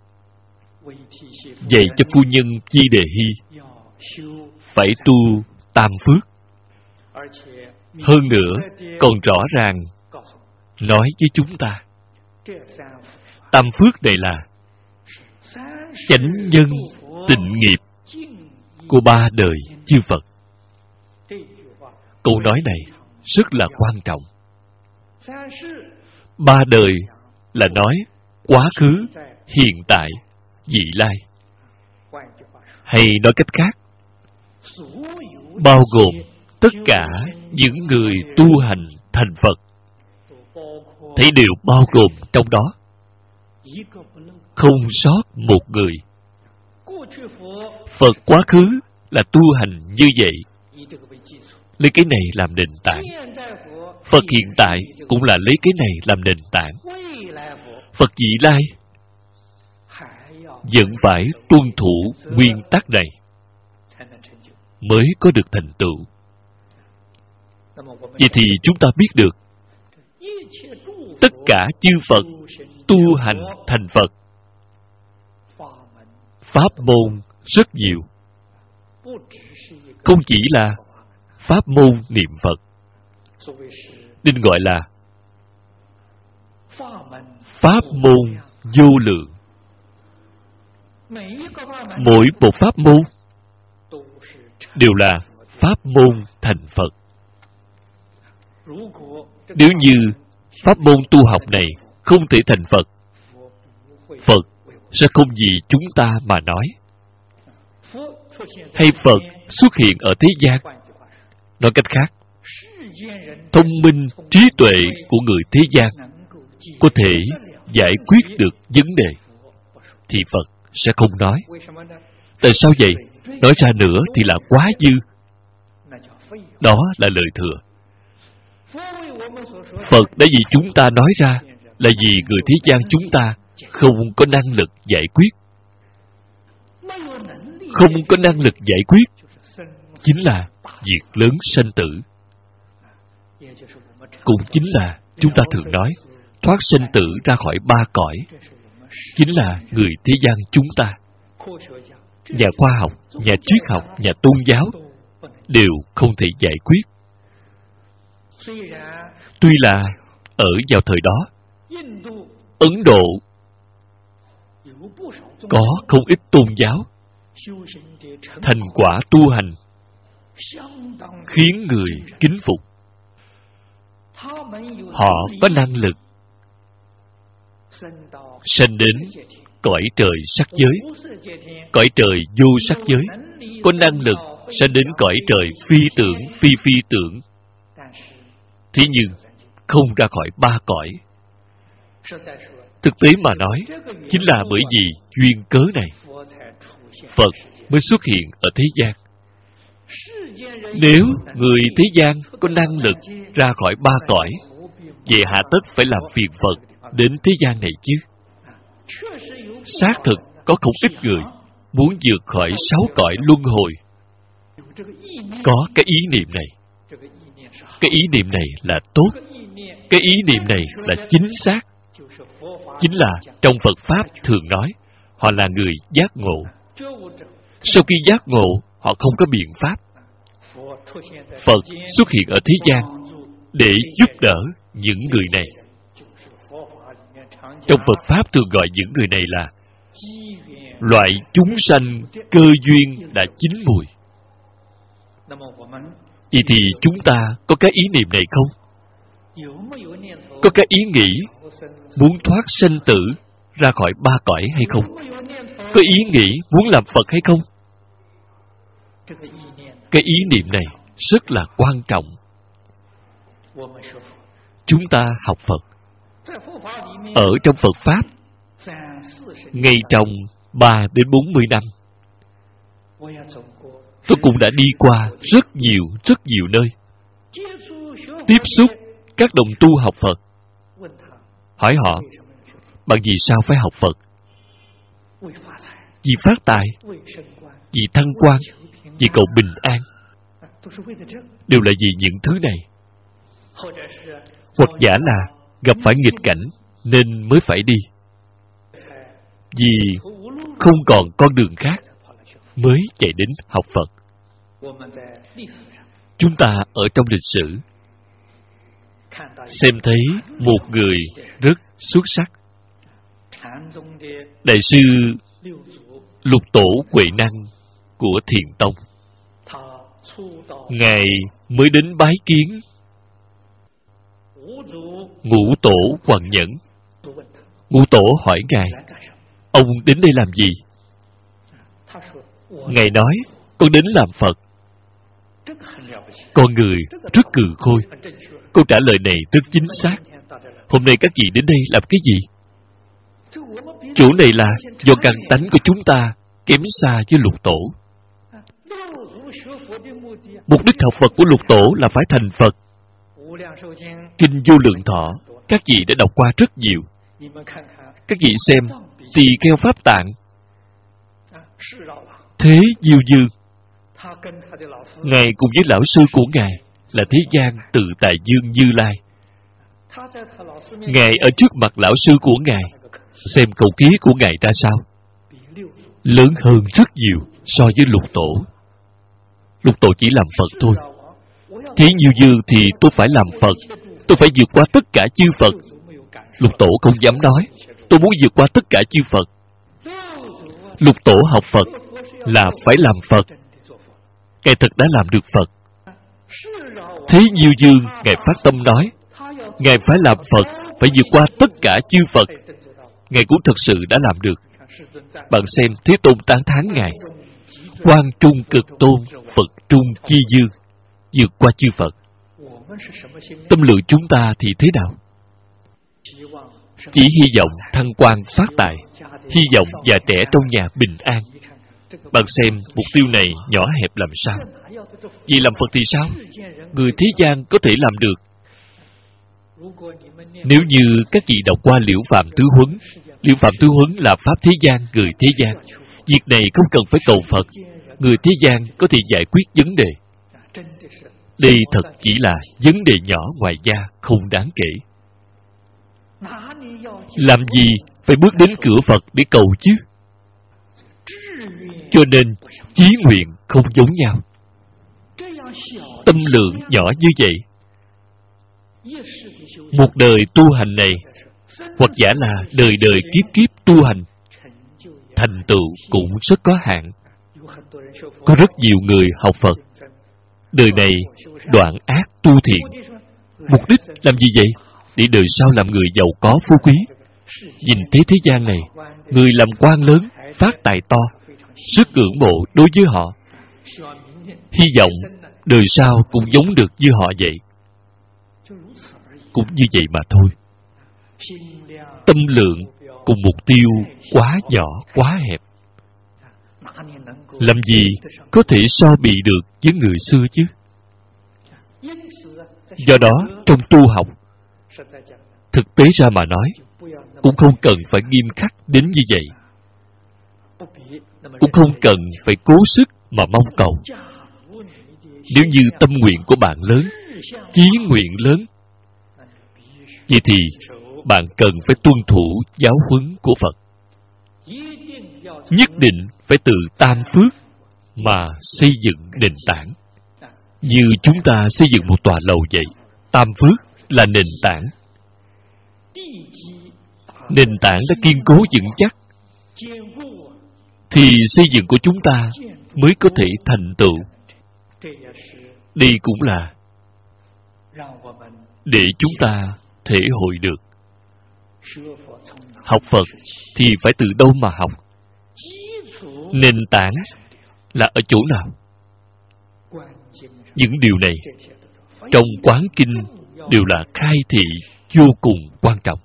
dạy cho phu nhân Di Đề Hy phải tu tam phước. Hơn nữa còn rõ ràng nói với chúng ta, tam phước này là chánh nhân tịnh nghiệp của ba đời chư Phật. Câu nói này rất là quan trọng. Ba đời là nói quá khứ, hiện tại, vị lai. Hay nói cách khác, bao gồm tất cả những người tu hành thành Phật, thấy đều bao gồm trong đó, không sót một người. Phật quá khứ là tu hành như vậy, lấy cái này làm nền tảng. Phật hiện tại cũng là lấy cái này làm nền tảng. Phật vị lai vẫn phải tuân thủ nguyên tắc này mới có được thành tựu. Vậy thì chúng ta biết được tất cả chư Phật tu hành thành Phật, pháp môn rất nhiều, không chỉ là pháp môn niệm Phật, nên gọi là pháp môn vô lượng. Mỗi một pháp môn đều là pháp môn thành Phật. Nếu như pháp môn tu học này không thể thành Phật, Phật sẽ không vì chúng ta mà nói. Hay Phật xuất hiện ở thế gian. Nói cách khác, thông minh, trí tuệ của người thế gian có thể giải quyết được vấn đề, thì Phật sẽ không nói. Tại sao vậy? Nói ra nữa thì là quá dư. Đó là lời thừa. Phật đã vì chúng ta nói ra là vì người thế gian chúng ta không có năng lực giải quyết. Không có năng lực giải quyết chính là việc lớn sanh tử. Cũng chính là chúng ta thường nói thoát sanh tử ra khỏi ba cõi, chính là người thế gian chúng ta. Nhà khoa học, nhà triết học, nhà tôn giáo đều không thể giải quyết. Tuy là ở vào thời đó, Ấn Độ có không ít tôn giáo thành quả tu hành khiến người kính phục. Họ có năng lực sanh đến cõi trời sắc giới, cõi trời vô sắc giới, có năng lực sanh đến cõi trời phi tưởng, phi phi tưởng. Thế nhưng không ra khỏi ba cõi. Thực tế mà nói, chính là bởi vì duyên cớ này, Phật mới xuất hiện ở thế gian. Nếu người thế gian có năng lực ra khỏi ba cõi, vậy hạ tất phải làm phiền Phật đến thế gian này chứ. Xác thực có không ít người muốn vượt khỏi 6 cõi luân hồi, có cái ý niệm này. Cái ý niệm này là tốt. Cái ý niệm này là chính xác. Chính là trong Phật Pháp thường nói, họ là người giác ngộ. Sau khi giác ngộ, họ không có biện pháp. Phật xuất hiện ở thế gian để giúp đỡ những người này. Trong Phật Pháp thường gọi những người này là loại chúng sanh cơ duyên đã chín mùi. Vậy thì chúng ta có cái ý niệm này không? Có cái ý nghĩ muốn thoát sanh tử ra khỏi ba cõi hay không? Có ý nghĩ muốn làm Phật hay không? Cái ý niệm này rất là quan trọng. Chúng ta học Phật ở trong Phật Pháp ngay trong 3 đến 40 năm, tôi cũng đã đi qua rất nhiều nơi, tiếp xúc các đồng tu học Phật. Hỏi họ, bạn vì sao phải học Phật? Vì phát tài, vì thăng quan, vì cầu bình an. Đều là vì những thứ này. Hoặc giả là gặp phải nghịch cảnh nên mới phải đi, vì không còn con đường khác mới chạy đến học Phật. Chúng ta ở trong lịch sử xem thấy một người rất xuất sắc. Đại sư Lục Tổ Huệ Năng của Thiền Tông, Ngài mới đến bái kiến Ngũ Tổ Hoằng Nhẫn. Ngũ Tổ hỏi Ngài, ông đến đây làm gì? Ngài nói, con đến làm Phật. Con người rất cừ khôi. Câu trả lời này rất chính xác. Hôm nay các vị đến đây làm cái gì? Chỗ này là do căn tánh của chúng ta kém xa với Lục Tổ. Mục đích học Phật của Lục Tổ là phải thành Phật. Kinh Vô Lượng Thọ các vị đã đọc qua rất nhiều. Các vị xem Tỳ Kheo Pháp Tạng, Thế Diêu Dương, Ngài cùng với lão sư của Ngài là Thế Gian Tự Tại Dương Như Lai. Ngài ở trước mặt lão sư của Ngài, xem cầu ký của Ngài ra sao? Lớn hơn rất nhiều so với Lục Tổ. Lục Tổ chỉ làm Phật thôi. Thế Diêu Dương thì tôi phải làm Phật, tôi phải vượt qua tất cả chư Phật. Lục Tổ không dám nói, tôi muốn vượt qua tất cả chư Phật. Lục Tổ học Phật là phải làm Phật. Ngài thật đã làm được Phật. Thế Diêu Dương, Ngài phát tâm nói, Ngài phải làm Phật, phải vượt qua tất cả chư Phật. Ngài cũng thật sự đã làm được. Bạn xem Thế Tôn tán thán Ngài, Quang Trung Cực Tôn, Phật Trung Chi Dương, vượt qua chư Phật. Tâm lượng chúng ta thì thế nào? Chỉ hy vọng thăng quan phát tài, hy vọng già trẻ trong nhà bình an. Bạn xem mục tiêu này nhỏ hẹp làm sao? Vì làm Phật thì sao? Người thế gian có thể làm được. Nếu như các vị đọc qua Liễu Phạm Tứ Huấn, Liễu Phạm Tứ Huấn là Pháp thế gian, người thế gian. Việc này không cần phải cầu Phật. Người thế gian có thể giải quyết vấn đề. Đây thật chỉ là vấn đề nhỏ ngoài da, không đáng kể. Làm gì phải bước đến cửa Phật để cầu chứ? Cho nên, chí nguyện không giống nhau. Tâm lượng nhỏ như vậy, một đời tu hành này, hoặc giả là đời đời kiếp kiếp tu hành, thành tựu cũng rất có hạn. Có rất nhiều người học Phật, đời này đoạn ác tu thiện. Mục đích làm gì vậy? Để đời sau làm người giàu có phú quý. Nhìn thế gian này, người làm quan lớn, phát tài to, rất ngưỡng mộ đối với họ. Hy vọng đời sau cũng giống được như họ vậy. Cũng như vậy mà thôi. Tâm lượng cùng mục tiêu quá nhỏ, quá hẹp. Làm gì có thể so bì được với người xưa chứ? Do đó, trong tu học, thực tế ra mà nói, cũng không cần phải nghiêm khắc đến như vậy. Cũng không cần phải cố sức mà mong cầu. Nếu như tâm nguyện của bạn lớn, chí nguyện lớn, vậy thì bạn cần phải tuân thủ giáo huấn của Phật. Nhất định phải từ tam phước mà xây dựng nền tảng. Như chúng ta xây dựng một tòa lầu vậy, tam phước là nền tảng. Nền tảng đã kiên cố vững chắc, thì xây dựng của chúng ta mới có thể thành tựu. Đây cũng là để chúng ta thể hội được. Học Phật thì phải từ đâu mà học? Nền tảng là ở chỗ nào? Những điều này trong Quán Kinh đều là khai thị vô cùng quan trọng.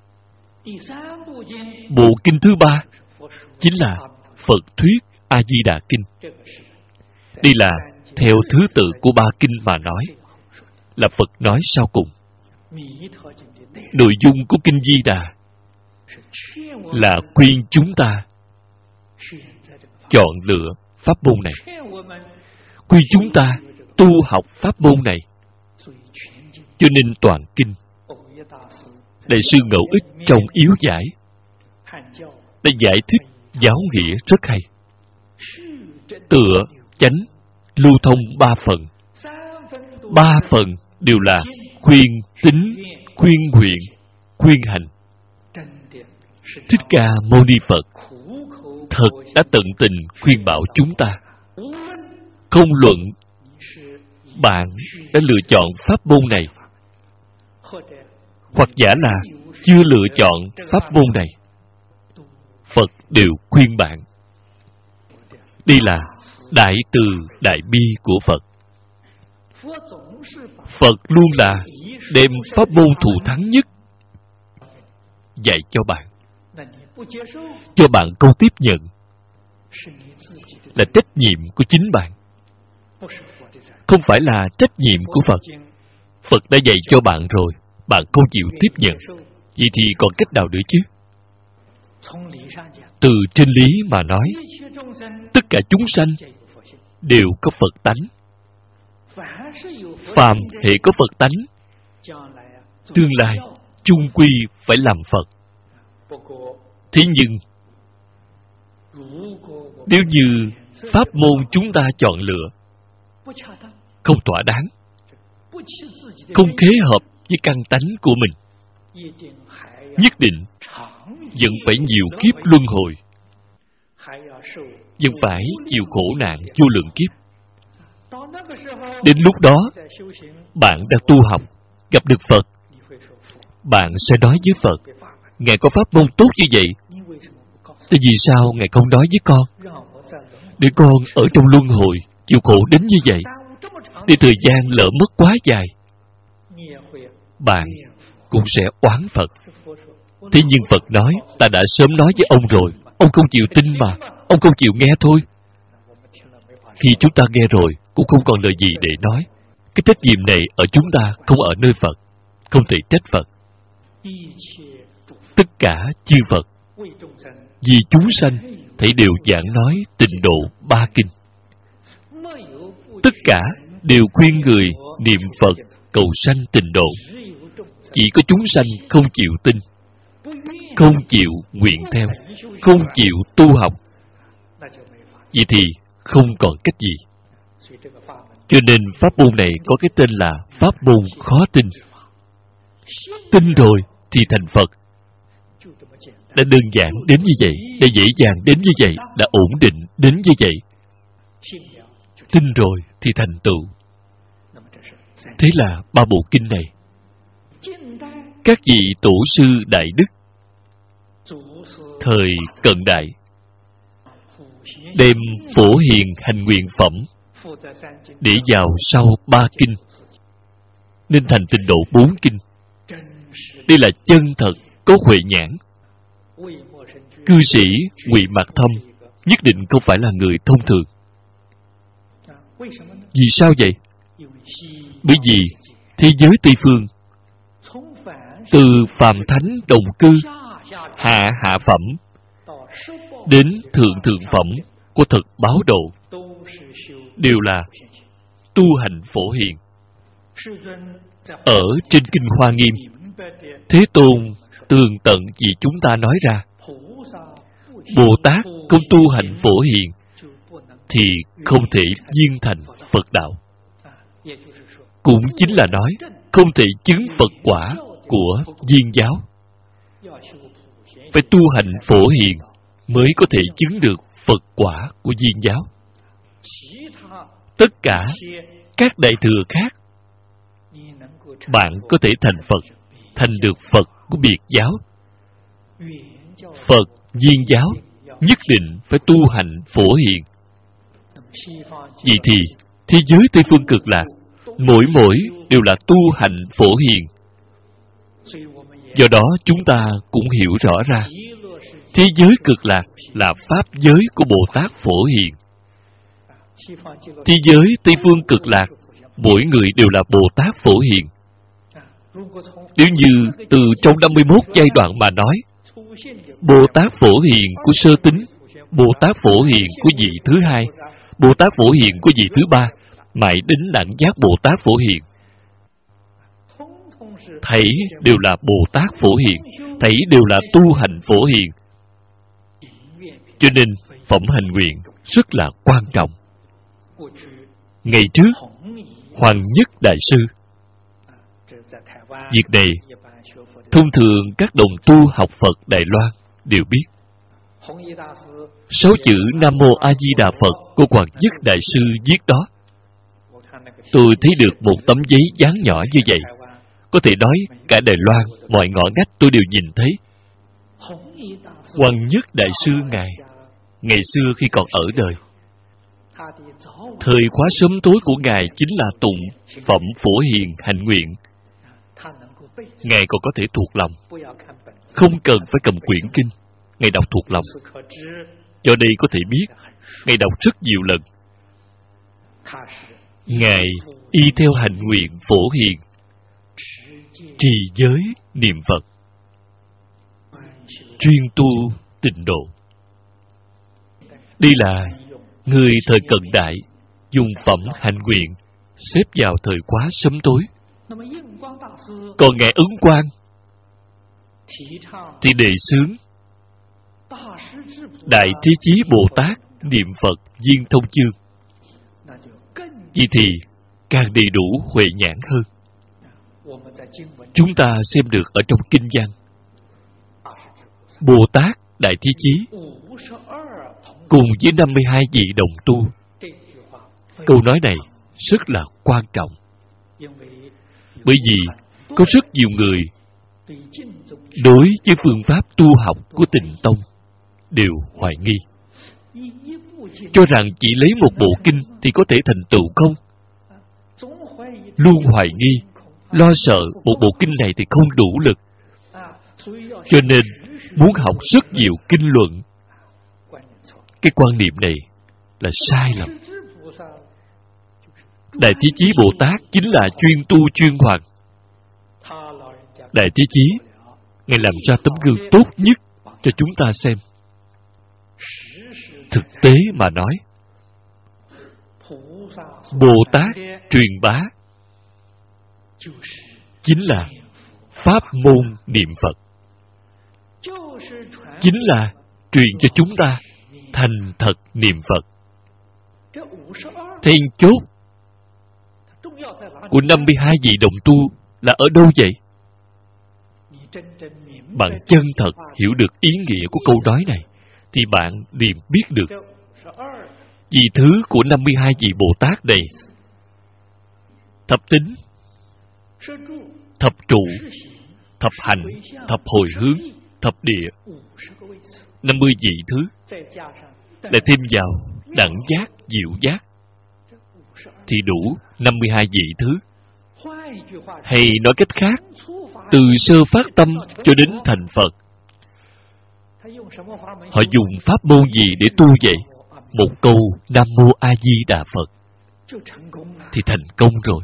Bộ kinh thứ 3 chính là Phật Thuyết A-di-đà Kinh. Đây là theo thứ tự của 3 kinh mà nói, là Phật nói sau cùng. Nội dung của Kinh Di Đà là khuyên chúng ta chọn lựa pháp môn này, khuyên chúng ta tu học pháp môn này. Cho nên toàn kinh, Đại sư Ngẫu Ích trong Yếu Giải đã giải thích giáo nghĩa rất hay. Tựa, chánh, lưu thông ba phần. Ba phần đều là khuyên tín, khuyên nguyện, khuyên hành. Thích Ca Mâu Ni Phật thật đã tận tình khuyên bảo chúng ta. Không luận bạn đã lựa chọn pháp môn này, hoặc giả là chưa lựa chọn pháp môn này, Phật đều khuyên bạn. Đây là đại từ đại bi của Phật. Phật luôn là đem pháp môn thù thắng nhất dạy cho bạn. Cho bạn câu tiếp nhận là trách nhiệm của chính bạn, không phải là trách nhiệm của Phật. Phật đã dạy cho bạn rồi, bạn không chịu tiếp nhận, vậy thì còn cách nào nữa chứ? Từ trên lý mà nói, tất cả chúng sanh đều có Phật tánh. Phàm hệ có Phật tánh, tương lai chung quy phải làm Phật. Thế nhưng nếu như pháp môn chúng ta chọn lựa không thỏa đáng, không khế hợp với căn tánh của mình, nhất định vẫn phải nhiều kiếp luân hồi, vẫn phải chịu khổ nạn vô lượng kiếp. Đến lúc đó, bạn đang tu học, gặp được Phật, bạn sẽ nói với Phật: Ngài có pháp môn tốt như vậy, tại vì sao Ngài không nói với con, để con ở trong luân hồi chịu khổ đến như vậy, để thời gian lỡ mất quá dài? Bạn cũng sẽ oán Phật. Thế nhưng Phật nói: Ta đã sớm nói với ông rồi, ông không chịu tin mà, ông không chịu nghe thôi. Khi chúng ta nghe rồi, cũng không còn lời gì để nói. Cái trách nhiệm này ở chúng ta, không ở nơi Phật, không thể trách Phật. Tất cả chư Phật vì chúng sanh thảy đều giảng nói tịnh độ ba kinh. Tất cả đều khuyên người niệm Phật cầu sanh tịnh độ. Chỉ có chúng sanh không chịu tin, không chịu nguyện theo, không chịu tu học, vậy thì không còn cách gì. Cho nên pháp môn này có cái tên là pháp môn khó tin. Tin rồi thì thành Phật. Đã đơn giản đến như vậy, đã dễ dàng đến như vậy, đã ổn định đến như vậy. Tin rồi thì thành tựu. Thế là ba bộ kinh này, các vị tổ sư đại đức thời cận đại đem Phổ Hiền hành nguyện phẩm để vào sau ba kinh, nên thành tịnh độ bốn kinh. Đây là chân thật có huệ nhãn. Cư sĩ Ngụy Mạc Thâm nhất định không phải là người thông thường. Vì sao vậy? Bởi vì thế giới Tây Phương, từ phàm thánh đồng cư, hạ phẩm đến thượng phẩm của thực báo độ, đều là tu hành Phổ Hiền. Ở trên Kinh Hoa Nghiêm, Thế Tôn tường tận vì chúng ta nói ra, Bồ Tát không tu hành Phổ Hiền thì không thể viên thành Phật đạo. Cũng chính là nói không thể chứng Phật quả của Viên giáo. Phải tu hành Phổ Hiền mới có thể chứng được Phật quả của Viên giáo. Tất cả các đại thừa khác, bạn có thể thành Phật, thành được Phật của Biệt giáo. Phật Viên giáo nhất định phải tu hành Phổ Hiền. Vậy thì thế giới Tây Phương Cực Lạc mỗi đều là tu hành Phổ Hiền. Do đó chúng ta cũng hiểu rõ ra, thế giới Cực Lạc là pháp giới của Bồ Tát Phổ Hiền. Thế giới Tây Phương Cực Lạc, mỗi người đều là Bồ Tát Phổ Hiền. Nếu như từ trong 51 giai đoạn mà nói, Bồ Tát Phổ Hiền của sơ tính, Bồ Tát Phổ Hiền của vị thứ hai, Bồ Tát Phổ Hiền của vị thứ ba, mãi đến đẳng giác Bồ Tát Phổ Hiền, thảy đều là Bồ Tát Phổ Hiền, thảy đều là tu hành Phổ Hiền. Cho nên phẩm hành nguyện rất là quan trọng. Ngày trước, Hoàng Nhất Đại Sư, việc này thông thường các đồng tu học Phật Đài Loan đều biết. 6 chữ Nam Mô A Di Đà Phật của Hoàng Nhất Đại Sư viết đó. Tôi thấy được một tấm giấy dán nhỏ như vậy. Có thể nói cả Đài Loan, mọi ngõ ngách tôi đều nhìn thấy. Hoàng Nhất Đại Sư Ngài, ngày xưa khi còn ở đời, thời khóa sớm tối của Ngài chính là tụng phẩm Phổ Hiền hành nguyện. Ngài còn có thể thuộc lòng, không cần phải cầm quyển kinh, Ngài đọc thuộc lòng. Do đây có thể biết, Ngài đọc rất nhiều lần. Ngài y theo hành nguyện Phổ Hiền, trì giới niệm Phật, chuyên tu tịnh độ. Đây là người thời cận đại dùng phẩm hành nguyện xếp vào thời khóa sớm tối. Còn Ngài Ấn Quang thì đề xướng Đại Thế Chí Bồ Tát niệm Phật viên thông chương. Vì thì càng đầy đủ huệ nhãn hơn. Chúng ta xem được ở trong kinh văn, Bồ Tát Đại Thế Chí cùng với 52 vị đồng tu. Câu nói này rất là quan trọng. Bởi vì có rất nhiều người đối với phương pháp tu học của Tịnh Tông đều hoài nghi, cho rằng chỉ lấy một bộ kinh thì có thể thành tựu không? Luôn hoài nghi, lo sợ một bộ kinh này thì không đủ lực, cho nên muốn học rất nhiều kinh luận. Cái quan niệm này là sai lầm. Đại Thế Chí Bồ Tát chính là chuyên tu chuyên hoàn. Đại Thế Chí, Ngài làm ra tấm gương tốt nhất cho chúng ta xem. Thực tế mà nói, Bồ Tát truyền bá chính là pháp môn niệm Phật, chính là truyền cho chúng ta thành thật niệm Phật. Then chốt của 52 vị đồng tu là ở đâu vậy? Bạn chân thật hiểu được ý nghĩa của câu nói này thì bạn liền biết được vị thứ của 52 vị Bồ Tát này: thập tính, thập trụ, thập hành, thập hồi hướng, thập địa. 50 vị thứ, lại thêm vào đẳng giác, diệu giác, thì đủ 52 vị thứ. Hay nói cách khác, từ sơ phát tâm cho đến thành Phật, họ dùng pháp môn gì để tu vậy? Một câu Nam Mô A Di Đà Phật thì thành công rồi.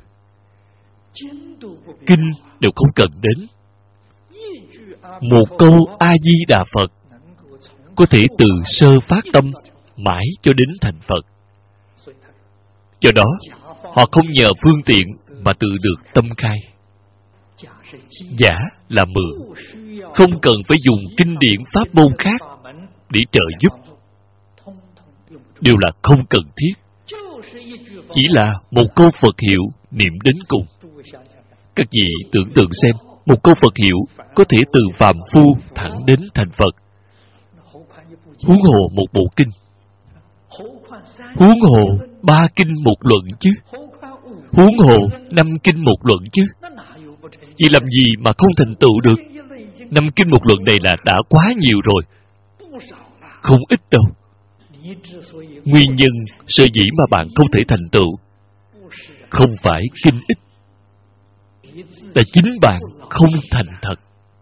Kinh đều không cần đến. Một câu A Di Đà Phật có thể từ sơ phát tâm mãi cho đến thành Phật. Do đó, họ không nhờ phương tiện mà tự được tâm khai. Giả là mượn, không cần phải dùng kinh điển pháp môn khác để trợ giúp. Đều là không cần thiết. Chỉ là một câu Phật hiệu niệm đến cùng. Các vị tưởng tượng xem, một câu Phật hiệu có thể từ phàm phu thẳng đến thành Phật. Huống hồ một bộ kinh, huống hồ 3 kinh một luận chứ, huống hồ 5 kinh một luận chứ. Vì làm gì mà không thành tựu được? 5 kinh một luận này là đã quá nhiều rồi, không ít đâu. Nguyên nhân sở dĩ mà bạn không thể thành tựu không phải kinh ít, là chính bạn không thành thật.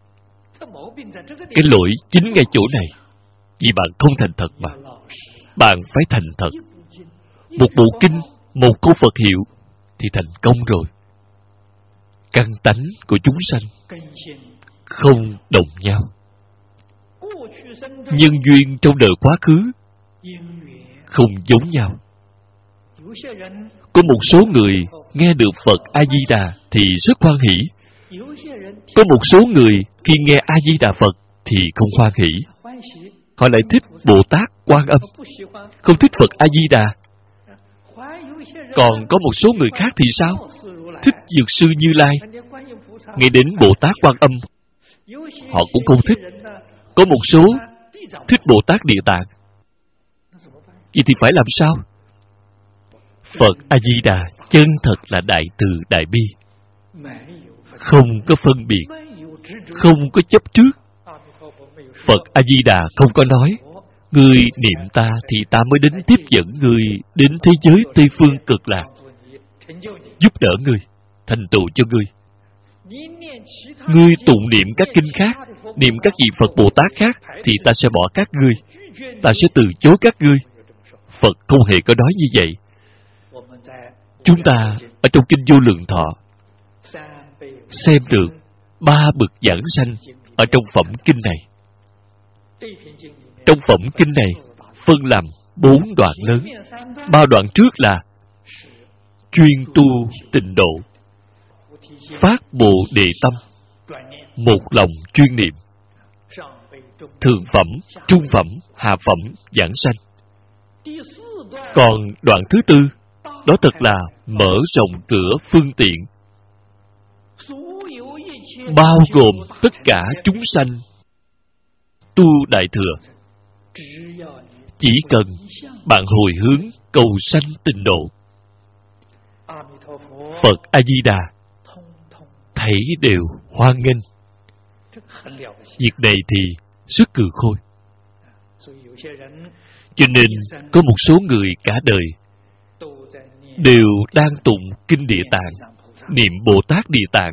Cái lỗi chính ngay chỗ này. Vì bạn không thành thật mà. Bạn phải thành thật. Một bộ kinh, một câu Phật hiệu thì thành công rồi. Căn tánh của chúng sanh không đồng nhau. Nhân duyên trong đời quá khứ không giống nhau. Có một số người nghe được Phật A Di Đà thì rất hoan hỷ, Có một số người khi nghe A-di-đà Phật thì không hoan hỷ. Họ lại thích Bồ Tát Quan Âm, không thích Phật A-di-đà. Còn có một số người khác thì sao? Thích Dược Sư Như Lai. Nghe đến Bồ Tát Quan Âm, họ cũng không thích. Có một số thích Bồ Tát Địa Tạng. Vậy thì phải làm sao? Phật A-di-đà chân thật là đại từ đại bi, không có phân biệt, không có chấp trước. Phật A-di-đà không có nói ngươi niệm ta thì ta mới đến tiếp dẫn ngươi đến thế giới Tây Phương Cực Lạc, giúp đỡ ngươi, thành tựu cho ngươi. Ngươi tụng niệm các kinh khác, niệm các vị Phật Bồ Tát khác, thì ta sẽ bỏ các ngươi, ta sẽ từ chối các ngươi. Phật không hề có nói như vậy. Chúng ta ở trong kinh Vô Lượng Thọ xem được 3 bậc giảng sanh ở trong phẩm kinh này. Trong phẩm kinh này phân làm 4 đoạn lớn. 3 đoạn trước là chuyên tu tịnh độ, phát Bồ Đề tâm, một lòng chuyên niệm, thượng phẩm, trung phẩm, hạ phẩm giảng sanh. Còn đoạn thứ 4, đó thật là mở rộng cửa phương tiện, bao gồm tất cả chúng sanh tu Đại Thừa. Chỉ cần bạn hồi hướng cầu sanh tịnh độ, Phật A-di-đà thấy đều hoan nghênh. Việc này thì rất cừ khôi. Cho nên có một số người cả đời đều đang tụng kinh Địa Tạng, niệm Bồ Tát Địa Tạng.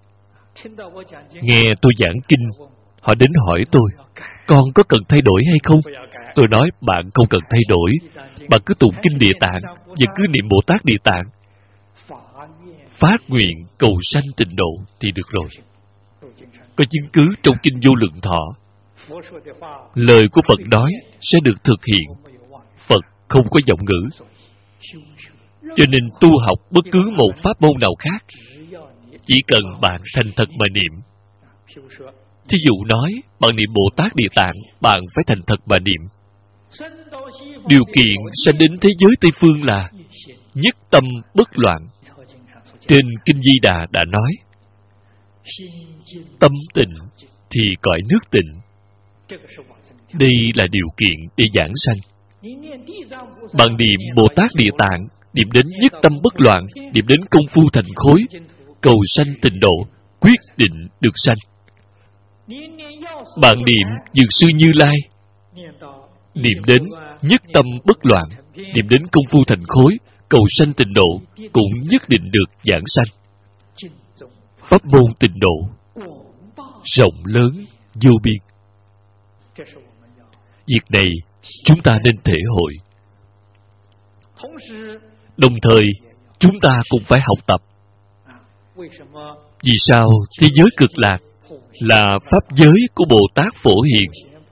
Nghe tôi giảng kinh, họ đến hỏi tôi, con có cần thay đổi hay không? Tôi nói, bạn không cần thay đổi. Bạn cứ tụng kinh Địa Tạng và cứ niệm Bồ Tát Địa Tạng, phát nguyện cầu sanh tịnh độ thì được rồi. Có chứng cứ trong kinh Vô Lượng Thọ. Lời của Phật nói sẽ được thực hiện. Phật không có vọng ngữ. Cho nên tu học bất cứ một pháp môn nào khác, chỉ cần bạn thành thật mà niệm. Thí dụ nói, bạn niệm Bồ Tát Địa Tạng, bạn phải thành thật mà niệm. Điều kiện sanh đến thế giới Tây Phương là nhất tâm bất loạn. Trên Kinh Di Đà đã nói, tâm tịnh thì cõi nước tịnh. Đây là điều kiện để giảng sanh. Bạn niệm Bồ Tát Địa Tạng, niệm đến nhất tâm bất loạn, niệm đến công phu thành khối, cầu sanh tịnh độ, quyết định được sanh. Bạn niệm Dược Sư Như Lai, niệm đến nhất tâm bất loạn, niệm đến công phu thành khối, cầu sanh tịnh độ, cũng nhất định được giảng sanh. Pháp môn tịnh độ rộng lớn vô biên. Việc này chúng ta nên thể hội. Đồng thời chúng ta cũng phải học tập. Vì sao thế giới Cực Lạc là pháp giới của Bồ Tát Phổ Hiền?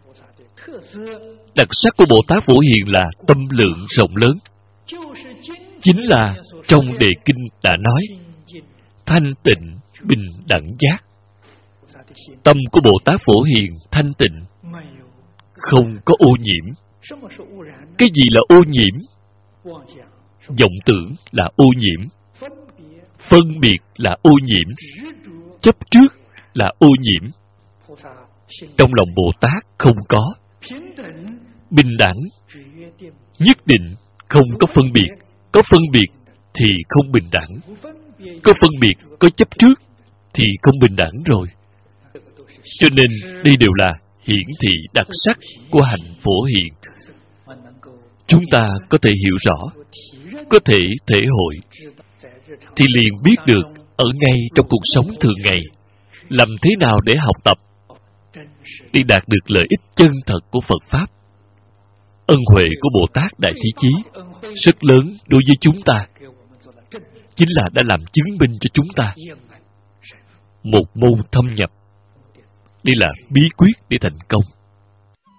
Đặc sắc của Bồ Tát Phổ Hiền là tâm lượng rộng lớn. Chính là trong đề kinh đã nói thanh tịnh bình đẳng giác. Tâm của Bồ Tát Phổ Hiền thanh tịnh, không có ô nhiễm. Cái gì là ô nhiễm? Vọng tưởng là ô nhiễm, phân biệt là ô nhiễm, chấp trước là ô nhiễm. Trong lòng Bồ Tát không có. Bình đẳng, nhất định không có phân biệt. Có phân biệt thì không bình đẳng. Có phân biệt, có chấp trước thì không bình đẳng rồi. Cho nên đây đều là hiển thị đặc sắc của hành Phổ Hiền. Chúng ta có thể hiểu rõ, có thể thể hội, thì liền biết được ở ngay trong cuộc sống thường ngày làm thế nào để học tập, để đạt được lợi ích chân thật của Phật Pháp. Ân huệ của Bồ Tát Đại Thế Chí rất lớn đối với chúng ta, chính là đã làm chứng minh cho chúng ta một môn thâm nhập. Đây là bí quyết để thành công.